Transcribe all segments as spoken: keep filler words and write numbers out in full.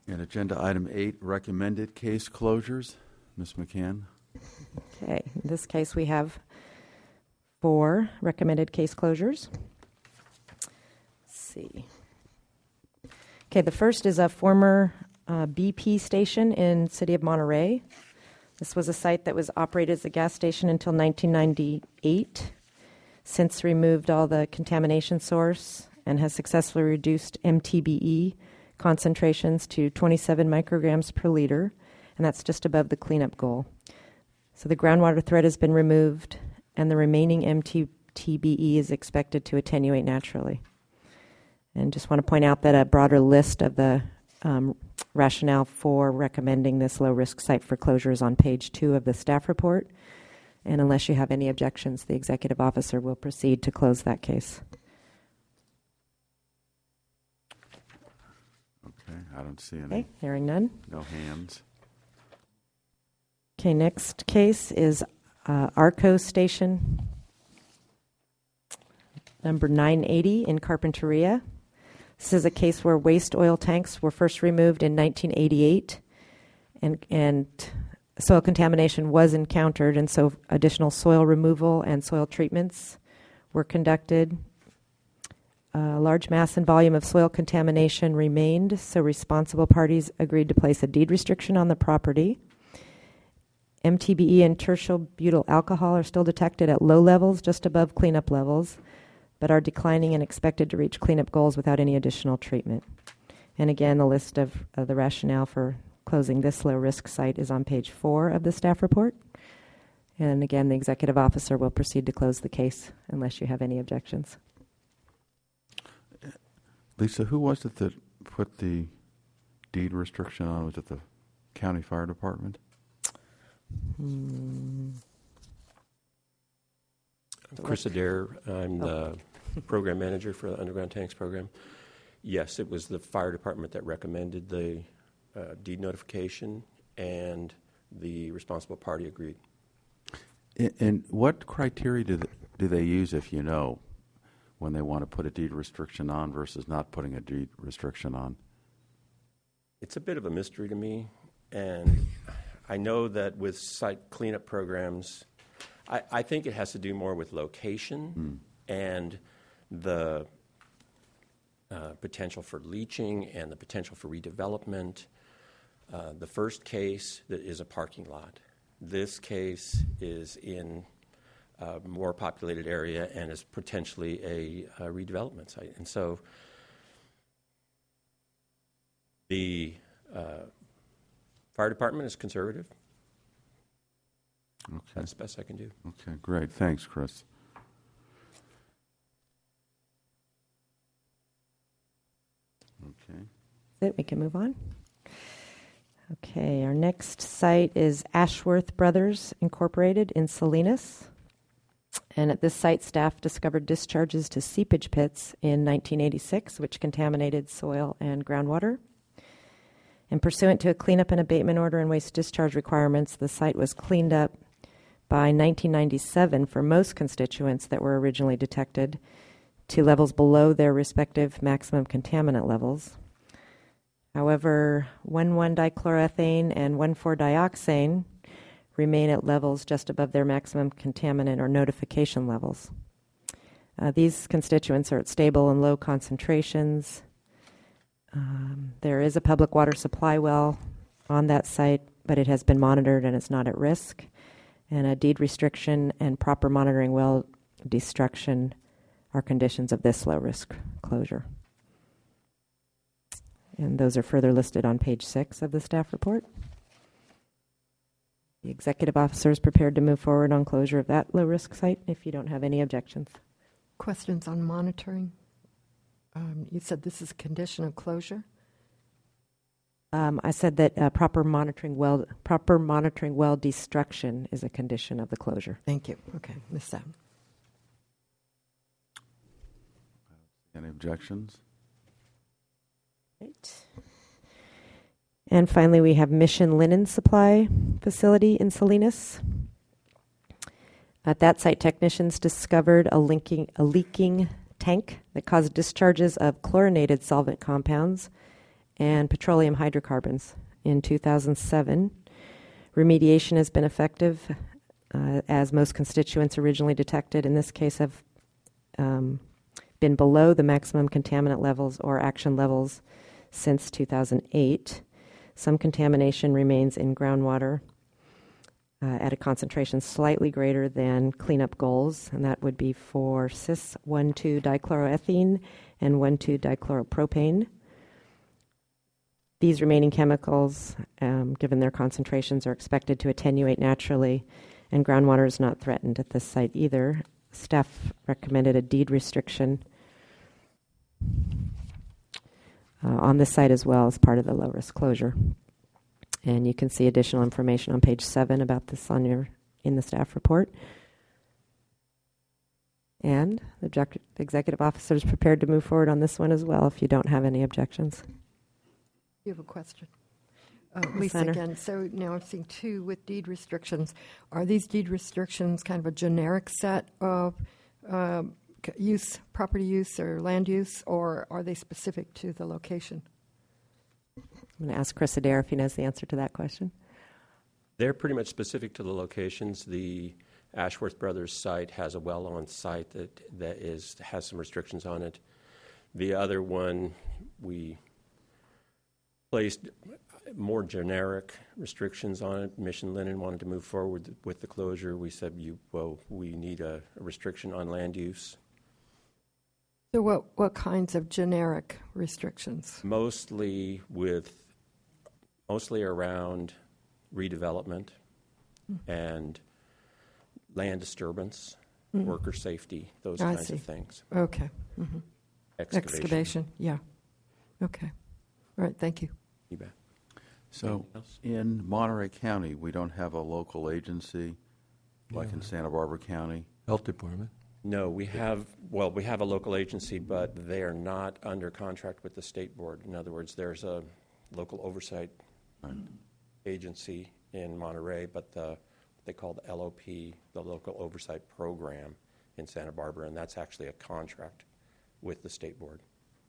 And agenda item eight, recommended case closures. Miz McCann. Okay, in this case we have four recommended case closures. Let's see. Okay, the first is a former uh, B P station in City of Monterey. This was a site that was operated as a gas station until nineteen ninety-eight, since removed all the contamination source and has successfully reduced M T B E concentrations to twenty-seven micrograms per liter, and that's just above the cleanup goal. So the groundwater threat has been removed, and the remaining M T B E is expected to attenuate naturally. And just want to point out that a broader list of the um, rationale for recommending this low-risk site for closure is on page two of the staff report. And unless you have any objections, the executive officer will proceed to close that case. Okay, I don't see any. Okay, hearing none. No hands. Okay, next case is uh, Arco Station number nine eighty in Carpinteria. This is a case where waste oil tanks were first removed in nineteen eighty-eight, and and soil contamination was encountered, and so additional soil removal and soil treatments were conducted. A large mass and volume of soil contamination remained, so responsible parties agreed to place a deed restriction on the property. M T B E and tertial butyl alcohol are still detected at low levels, just above cleanup levels, but are declining and expected to reach cleanup goals without any additional treatment. And again, the list of uh, the rationale for closing this low-risk site is on page four of the staff report. And again, the executive officer will proceed to close the case unless you have any objections. Lisa, who was it that put the deed restriction on? Was it the county fire department? Hmm. Chris Adair, I'm Oh. the program manager for the Underground Tanks program. Yes, it was the fire department that recommended the uh, deed notification, and the responsible party agreed. And, and what criteria do they, do they use, if you know, when they want to put a deed restriction on versus not putting a deed restriction on? It's a bit of a mystery to me, and I know that with site cleanup programs, I, I think it has to do more with location mm. and the uh, potential for leaching and the potential for redevelopment. Uh, the first case that is a parking lot. This case is in a more populated area and is potentially a, a redevelopment site. And so the uh, fire department is conservative. Okay. That's the best I can do. Okay, great. Thanks, Chris. Okay. That's it. We can move on. Okay, our next site is Ashworth Brothers Incorporated in Salinas. And at this site, staff discovered discharges to seepage pits in nineteen eighty-six, which contaminated soil and groundwater. And pursuant to a cleanup and abatement order and waste discharge requirements, the site was cleaned up by nineteen ninety-seven for most constituents that were originally detected to levels below their respective maximum contaminant levels. However, one one dichloroethane and one four dioxane remain at levels just above their maximum contaminant or notification levels. Uh, these constituents are at stable and low concentrations. Um, there is a public water supply well on that site, but it has been monitored and it's not at risk. And a deed restriction and proper monitoring well destruction are conditions of this low-risk closure. And those are further listed on page six of the staff report. The executive officer is prepared to move forward on closure of that low-risk site if you don't have any objections. Questions on monitoring? Um, you said this is a condition of closure? Um, I said that uh, proper monitoring well proper monitoring well destruction is a condition of the closure. Thank you. Okay, missed that. Any objections? Right. And finally, we have Mission Linen Supply Facility in Salinas. At that site, technicians discovered a, linking, a leaking tank that caused discharges of chlorinated solvent compounds and petroleum hydrocarbons. In two thousand seven, remediation has been effective, uh, as most constituents originally detected in this case have um, been below the maximum contaminant levels or action levels since two thousand eight. Some contamination remains in groundwater uh, at a concentration slightly greater than cleanup goals, and that would be for cis one two dichloroethene and one two dichloropropane. These remaining chemicals, um, given their concentrations, are expected to attenuate naturally, and groundwater is not threatened at this site either. Staff recommended a deed restriction uh, on this site as well as part of the low-risk closure. And you can see additional information on page seven about this on your in the staff report. And the object- executive officer is prepared to move forward on this one as well if you don't have any objections. You have a question? Uh, Ms. Lisa Center. again. So now I'm seeing two with deed restrictions. Are these deed restrictions kind of a generic set of um, c- use, property use or land use, or are they specific to the location? I'm going to ask Chris Adair if he knows the answer to that question. They're pretty much specific to the locations. The Ashworth Brothers site has a well on site that, that is has some restrictions on it. The other one, we placed more generic restrictions on it. Mission Linen wanted to move forward with the closure. We said, "You well, we need a, a restriction on land use." So what, what kinds of generic restrictions? Mostly with, mostly around redevelopment Mm. and land disturbance, Mm. worker safety, those I kinds see. of things. Okay. hmm Excavation. Excavation, yeah. Okay. All right, thank you. You bet. So Anything else? in Monterey County, we don't have a local agency like in Santa Barbara County. Health Department. No, we have, well, we have a local agency, but they are not under contract with the state board. In other words, there's a local oversight agency in Monterey, but the, they call the L O P, the Local Oversight Program in Santa Barbara, and that's actually a contract with the state board.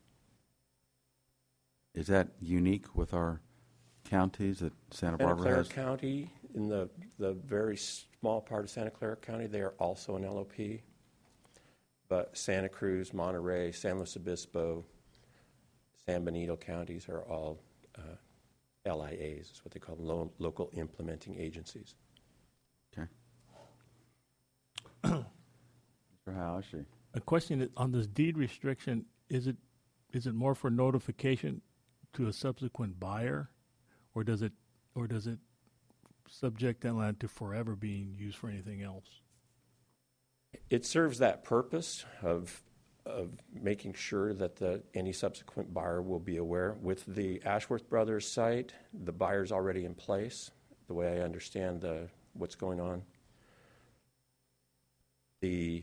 Is that unique with our counties that Santa Santa Barbara Clara has? County, in the, the very small part of Santa Clara County, they are also an L O P. But Santa Cruz, Monterey, San Luis Obispo, San Benito counties are all uh, L I As, is what they call them, lo- local implementing agencies. Okay. Mister Hayashi. A question is, on this deed restriction, is it is it more for notification to a subsequent buyer, or does it or does it subject that land to forever being used for anything else? It serves that purpose of of making sure that the, any subsequent buyer will be aware. With the Ashworth Brothers site, the buyer's already in place, the way I understand the, what's going on. The,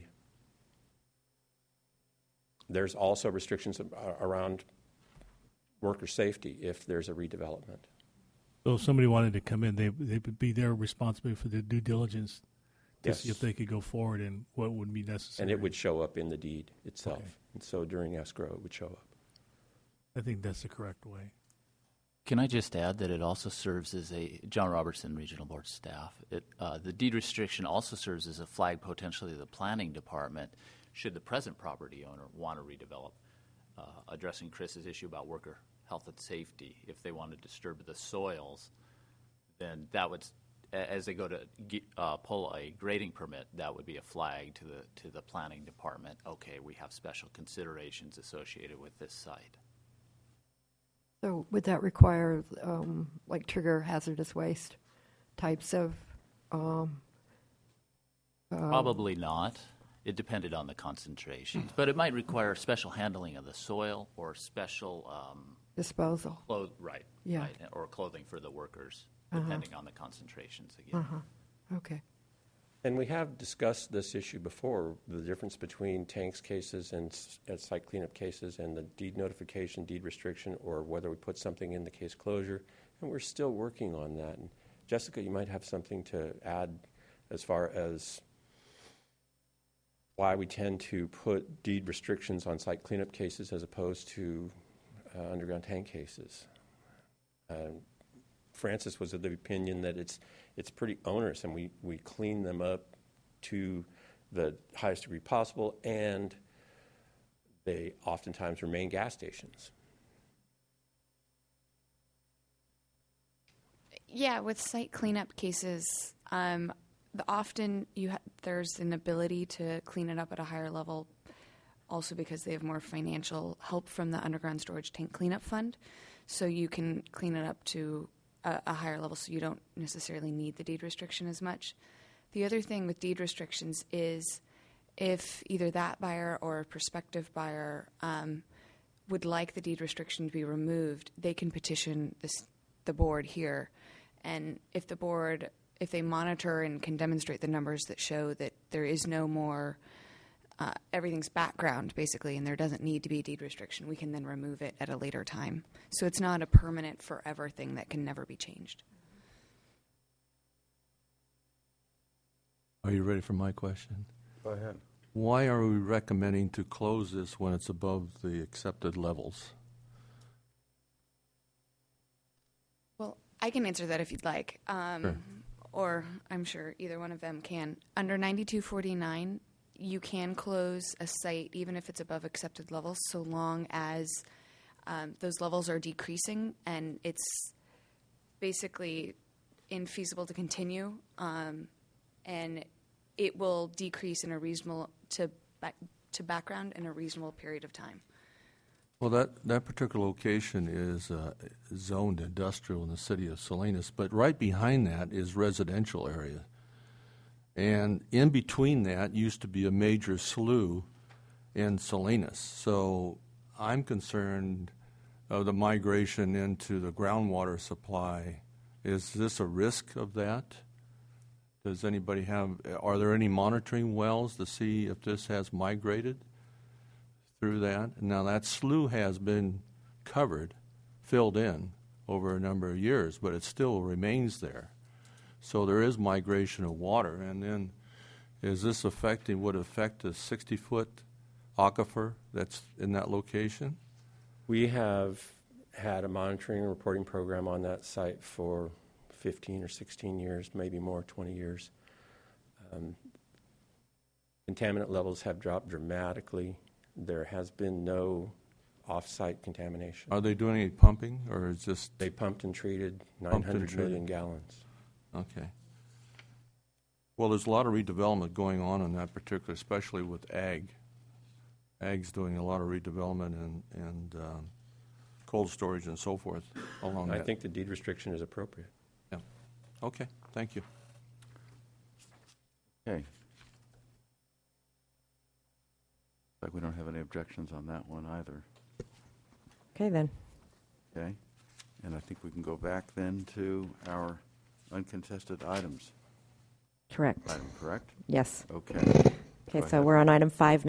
there's also restrictions around worker safety if there's a redevelopment. So if somebody wanted to come in, they they would be their responsibility for the due diligence to Yes. see if they could go forward and what would be necessary. And it would show up in the deed itself. Okay. And so during escrow, it would show up. I think that's the correct way. Can I just add that it also serves as a, John Robertson, Regional Board staff, it, uh, the deed restriction also serves as a flag potentially to the planning department should the present property owner want to redevelop, uh, addressing Chris's issue about worker health and safety. If they want to disturb the soils, then that would, as they go to uh, pull a grading permit, that would be a flag to the to the planning department. Okay, we have special considerations associated with this site. So would that require, um, like, trigger hazardous waste types of? Um, uh, Probably not. It depended on the concentrations, but it might require special handling of the soil or special um, disposal. cloth, right? Yeah. Right, or clothing for the workers, Uh-huh. depending on the concentrations again. Uh-huh. Okay. And we have discussed this issue before, the difference between tanks cases and s- uh, site cleanup cases and the deed notification, deed restriction, or whether we put something in the case closure, and we're still working on that. And Jessica, you might have something to add as far as why we tend to put deed restrictions on site cleanup cases as opposed to uh, underground tank cases. Uh, Francis was of the opinion that it's it's pretty onerous, and we, we clean them up to the highest degree possible, and they oftentimes remain gas stations. Yeah, with site cleanup cases, um, the, often you ha- there's an ability to clean it up at a higher level, also because they have more financial help from the underground storage tank cleanup fund, so you can clean it up to a, a higher level, so you don't necessarily need the deed restriction as much. The other thing with deed restrictions is if either that buyer or a prospective buyer um, would like the deed restriction to be removed, they can petition this, the board here. And if the board, if they monitor and can demonstrate the numbers that show that there is no more, uh, everything's background basically, and there doesn't need to be a deed restriction, we can then remove it at a later time. So it's not a permanent forever thing that can never be changed. Are you ready for my question? Go ahead. Why are we recommending to close this when it's above the accepted levels? Well, I can answer that if you'd like, um, Sure. or I'm sure either one of them can. Under ninety-two forty-nine, you can close a site even if it's above accepted levels, so long as um, those levels are decreasing and it's basically infeasible to continue, um, and it will decrease in a reasonable to back, to background in a reasonable period of time. Well, that, that particular location is uh, zoned industrial in the city of Salinas, but right behind that is residential area. And in between that used to be a major slough in Salinas. So I'm concerned of the migration into the groundwater supply. Is this a risk of that? Does anybody have, are there any monitoring wells to see if this has migrated through that? Now, that slough has been covered, filled in over a number of years, but it still remains there. So there is migration of water. And then is this affecting, would it affect the sixty-foot aquifer that's in that location? We have had a monitoring and reporting program on that site for fifteen or sixteen years, maybe more, twenty years. Um, contaminant levels have dropped dramatically. There has been no off-site contamination. Are they doing any pumping, or is just They pumped and treated nine Pumped and hundred million treated. gallons. okay? Well, there's a lot of redevelopment going on in that particular, especially with ag. Ag's doing a lot of redevelopment and and um, cold storage and so forth along I that. think the deed restriction is appropriate. Yeah. Okay. Thank you. Okay. Like we don't have any objections on that one either. Okay, then. Okay. And I think we can go back then to our uncontested items. Correct. Item, correct? Yes. Okay. Okay, Go so ahead. we're on item five